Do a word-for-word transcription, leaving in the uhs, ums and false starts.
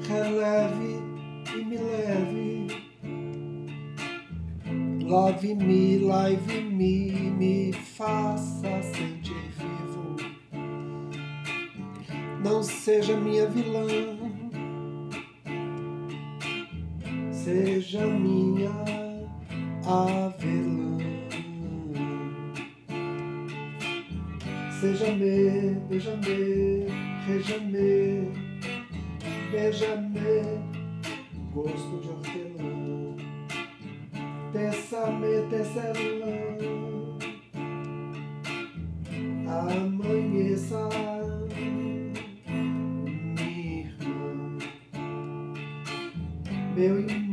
releve e me leve, lave-me, lave-me, me faça sentir vivo. Não seja minha vilã, seja minha avelã. Seja-me, beija-me, reja-me, beija-me, gosto de hortelã. Teça-me, tecelã, amanheça, minha irmã. Meu irmão,